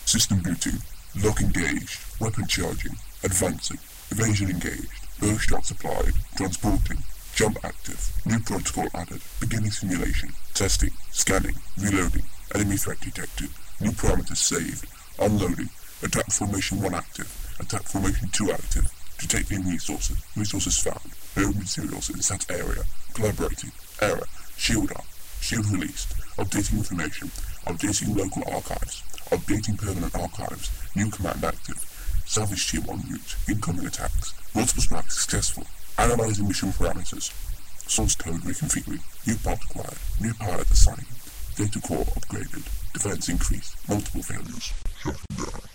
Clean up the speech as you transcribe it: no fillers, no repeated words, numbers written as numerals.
System booting. Lock engaged. Weapon charging. Advancing. Evasion engaged. Bow shots applied. Transporting. Jump active. New protocol added. Beginning simulation. Testing. Scanning. Reloading. Enemy threat detected. New parameters saved. Unloading. Attack formation 1 active. Attack formation 2 active. Detecting resources. Resources found. No materials in set area. Collaborating. Error. Shield up. Shield released. Updating information. Updating local archives. Updating permanent archives. New command active. Salvage team en route. Incoming attacks. Multiple strikes successful. Analyzing mission parameters. Source code reconfiguring. New part acquired. New pilot assigned. Data core upgraded. Defense increased. Multiple failures. Shutting down.